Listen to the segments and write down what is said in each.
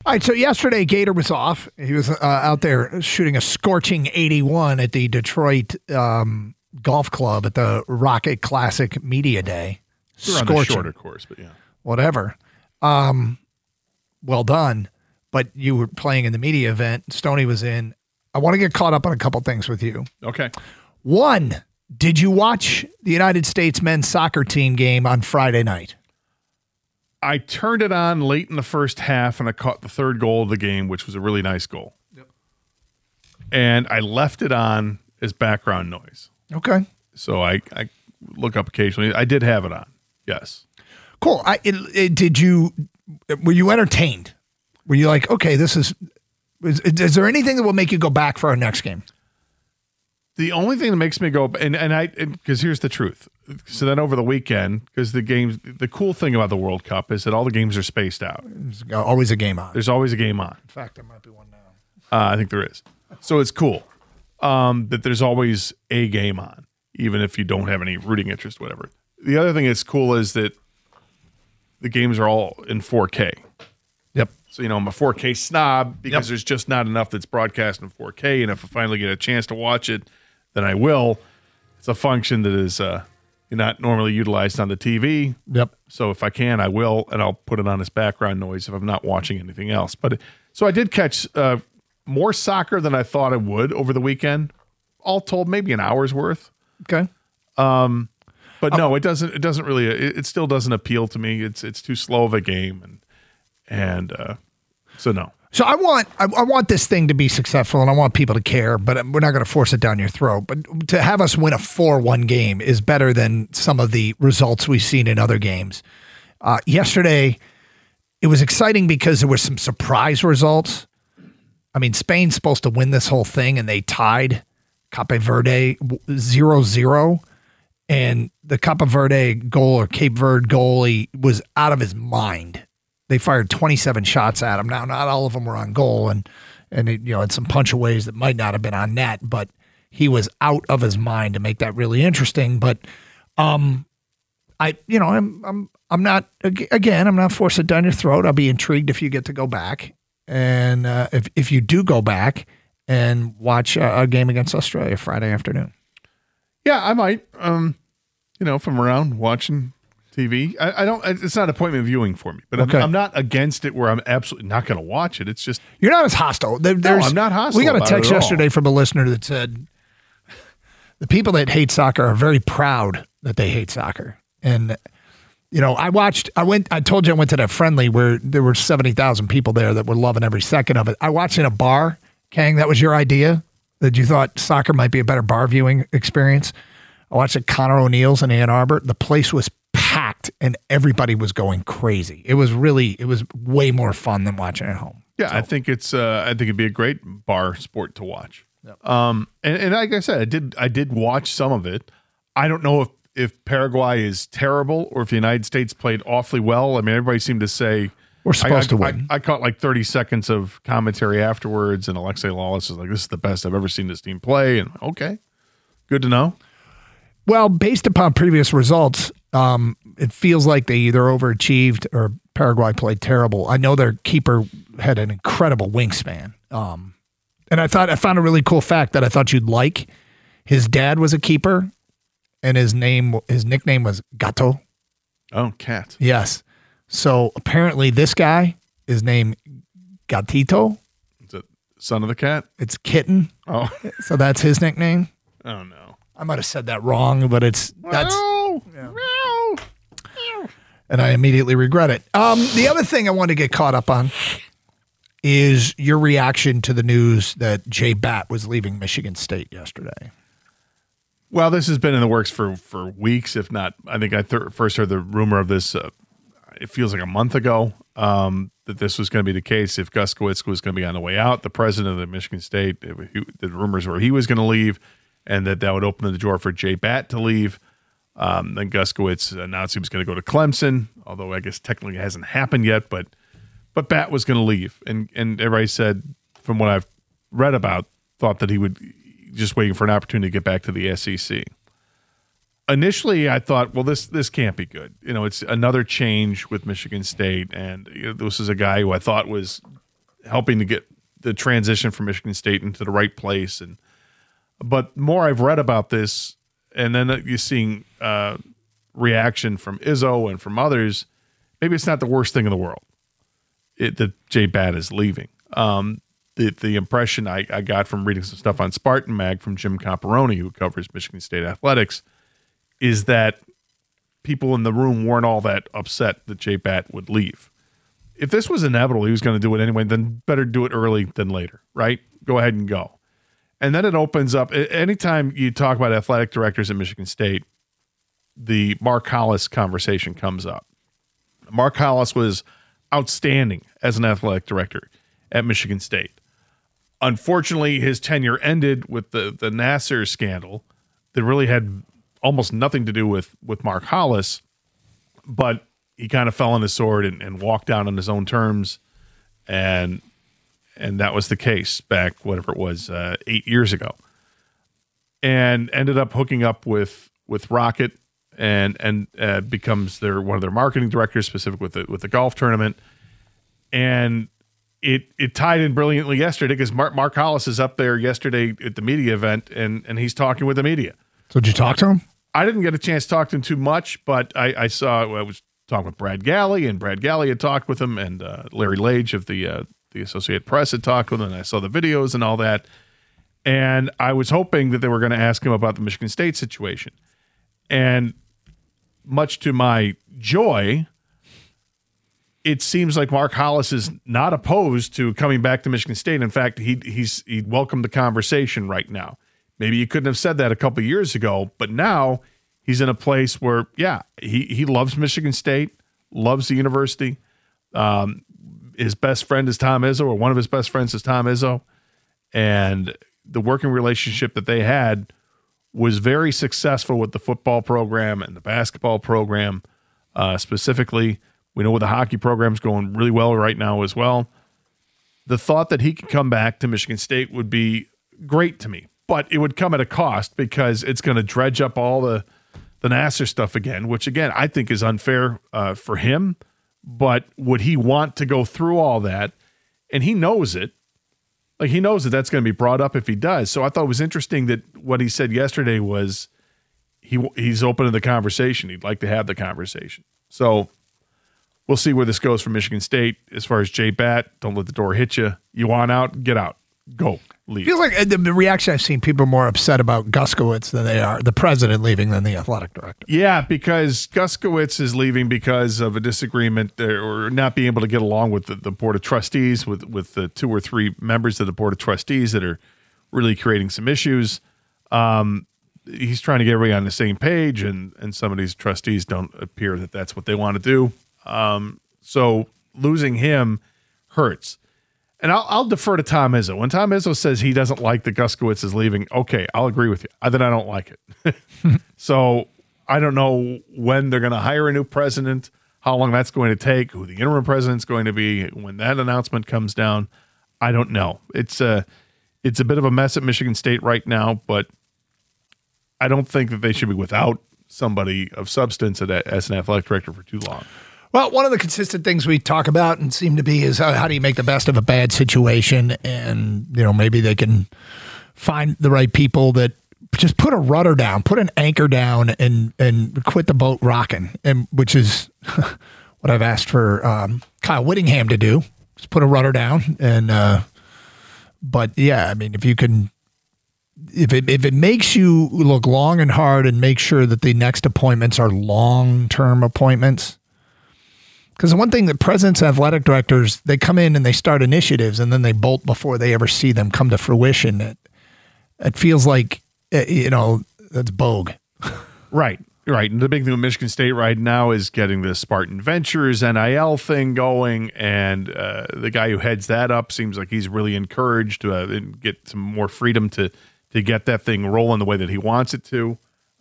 All right, so yesterday Gator was off. He was out there shooting a scorching 81 at the Detroit Golf Club at the Rocket Classic Media Day. We're on the shorter course, but yeah. Whatever. Well done. But you were playing in the media event. Stoney was in. I want to get caught up on a couple things with you. Okay. One, did you watch the United States men's soccer team game on Friday night? I turned it on late in the first half, and I caught the third goal of the game, which was a really nice goal. Yep. And I left it on as background noise. Okay. So I look up occasionally. I did have it on. Yes. Cool. Were you entertained? Were you like, okay, is there anything that will make you go back for our next game? The only thing that makes me go, because here's the truth. So then over the weekend, because the cool thing about the World Cup is that all the games are spaced out. There's always a game on. There's always a game on. In fact, there might be one now. I think there is. So it's cool that there's always a game on, even if you don't have any rooting interest, whatever. The other thing that's cool is that the games are all in 4K. Yep. So, I'm a 4K snob because there's just not enough that's broadcast in 4K. And if I finally get a chance to watch it, then I will. It's a function that is not normally utilized on the TV. Yep. So if I can, I will, and I'll put it on as background noise if I'm not watching anything else. But so I did catch more soccer than I thought I would over the weekend. All told, maybe an hour's worth. Okay. But no, it doesn't. It doesn't really. It still doesn't appeal to me. It's too slow of a game, and so no. So I want this thing to be successful, and I want people to care, but we're not going to force it down your throat. But to have us win a 4-1 game is better than some of the results we've seen in other games. Yesterday, it was exciting because there were some surprise results. I mean, Spain's supposed to win this whole thing, and they tied Cape Verde 0-0. And the Cape Verde goalie was out of his mind. They fired 27 shots at him. Now, not all of them were on goal, and had some punchaways that might not have been on net, but he was out of his mind to make that really interesting. But I'm not forcing it down your throat. I'll be intrigued if you get to go back, and if you do go back and watch a game against Australia Friday afternoon. Yeah, I might. If I'm around watching TV, I don't. It's not appointment viewing for me, but okay. I'm not against it. Where I'm absolutely not going to watch it. It's just you're not as hostile. No, I'm not hostile. We got a text yesterday from a listener that said the people that hate soccer are very proud that they hate soccer. And I told you I went to that friendly where there were 70,000 people there that were loving every second of it. I watched in a bar. Kang, that was your idea? That you thought soccer might be a better bar viewing experience? I watched at Connor O'Neill's in Ann Arbor. The place was packed and everybody was going crazy. It was way more fun than watching at home. Yeah, so. I think it'd be a great bar sport to watch. Yep. And like I said, I did watch some of it. I don't know if Paraguay is terrible or if the United States played awfully well. I mean, everybody seemed to say we're supposed to win. I caught like 30 seconds of commentary afterwards, and Alexei Lawless is like, "This is the best I've ever seen this team play." And okay, good to know. Well, based upon previous results, it feels like they either overachieved or Paraguay played terrible. I know their keeper had an incredible wingspan. And I found a really cool fact that I thought you'd like. His dad was a keeper, and his nickname was Gato. Oh, cat. Yes. So apparently this guy is named Gatito. Is it son of the cat? It's Kitten. Oh. So that's his nickname. Oh, no. I might have said that wrong, but that's yeah. And I immediately regret it. The other thing I want to get caught up on is your reaction to the news that Jay Batt was leaving Michigan State yesterday. Well, this has been in the works for weeks, if not. I think I first heard the rumor of this. It feels like a month ago that this was going to be the case. If Guskiewicz was going to be on the way out, the president of the Michigan State, the rumors were he was going to leave, and that would open the door for Jay Batt to leave. Then Guskiewicz announced he was going to go to Clemson, although I guess technically it hasn't happened yet. But Batt was going to leave, and everybody said, from what I've read about, thought that he would just waiting for an opportunity to get back to the SEC. Initially, I thought, well, this can't be good. It's another change with Michigan State, and this is a guy who I thought was helping to get the transition from Michigan State into the right place. But more I've read about this, and then you're seeing reaction from Izzo and from others, maybe it's not the worst thing in the world that Jay Batt is leaving. The impression I got from reading some stuff on Spartan Mag from Jim Comparoni, who covers Michigan State athletics, is that people in the room weren't all that upset that Jay Batt would leave. If this was inevitable, he was going to do it anyway, then better do it early than later, right? Go ahead and go. And then it opens up. Anytime you talk about athletic directors at Michigan State, the Mark Hollis conversation comes up. Mark Hollis was outstanding as an athletic director at Michigan State. Unfortunately, his tenure ended with the Nassar scandal that really had almost nothing to do with Mark Hollis, but he kind of fell on his sword and walked out on his own terms, and that was the case back, whatever it was, 8 years ago, and ended up hooking up with Rocket and becomes one of their marketing directors, specific with the golf tournament, and it tied in brilliantly yesterday because Mark Hollis is up there yesterday at the media event, and he's talking with the media. So did you talk to him? I didn't get a chance to talk to him too much, but I was talking with Brad Galley, and Brad Galley had talked with him, and Larry Lage of the Associated Press had talked with him, and I saw the videos and all that. And I was hoping that they were going to ask him about the Michigan State situation. And much to my joy, it seems like Mark Hollis is not opposed to coming back to Michigan State. In fact, he welcomed the conversation right now. Maybe you couldn't have said that a couple of years ago, but now he's in a place where, yeah, he loves Michigan State, loves the university. His best friend is Tom Izzo, or one of his best friends is Tom Izzo. And the working relationship that they had was very successful with the football program and the basketball program specifically. We know the hockey program's going really well right now as well. The thought that he could come back to Michigan State would be great to me, but it would come at a cost because it's going to dredge up all the Nassar stuff again, which again, I think is unfair for him, but would he want to go through all that? And he knows it. Like, he knows that that's going to be brought up if he does. So I thought it was interesting that what he said yesterday was he's open to the conversation. He'd like to have the conversation. So we'll see where this goes for Michigan State. As far as Jay Batt, don't let the door hit you. You want out, get out. Go. Leave. Feels like the reaction I've seen, people are more upset about Guskowitz than they are the president leaving than the athletic director. Yeah, because Guskowitz is leaving because of a disagreement or not being able to get along with the board of trustees, with the 2 or 3 members of the board of trustees that are really creating some issues. He's trying to get everybody on the same page, and some of these trustees don't appear that that's what they want to do. So losing him hurts. And I'll defer to Tom Izzo. When Tom Izzo says he doesn't like that Guskowitz is leaving, okay, I'll agree with you. Then I don't like it. So I don't know when they're going to hire a new president, how long that's going to take, who the interim president's going to be, when that announcement comes down. I don't know. It's a bit of a mess at Michigan State right now, but I don't think that they should be without somebody of substance as an athletic director for too long. Well, one of the consistent things we talk about and seem to be is how do you make the best of a bad situation, and maybe they can find the right people that just put a rudder down, put an anchor down, and quit the boat rocking, and which is what I've asked for Kyle Whittingham to do. Just put a rudder down, and but yeah, I mean, if you can. If it makes you look long and hard and make sure that the next appointments are long-term appointments. Because the one thing that presidents and athletic directors, they come in and they start initiatives and then they bolt before they ever see them come to fruition. It feels like, that's bogue. Right. And the big thing with Michigan State right now is getting the Spartan Ventures NIL thing going. And the guy who heads that up seems like he's really encouraged to get some more freedom to get that thing rolling the way that he wants it to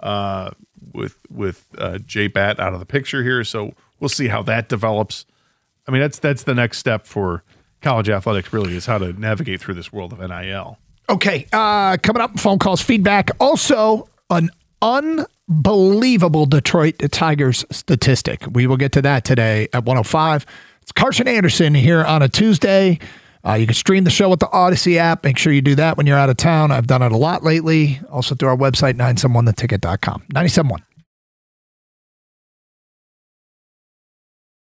with Jay Batt out of the picture here. So we'll see how that develops. I mean, that's the next step for college athletics, really, is how to navigate through this world of NIL. Okay, coming up, phone calls, feedback. Also, an unbelievable Detroit Tigers statistic. We will get to that today at 1:05. It's Carson Anderson here on a Tuesday. You can stream the show with the Odyssey app. Make sure you do that when you're out of town. I've done it a lot lately. Also through our website, 971theticket.com. 97.1.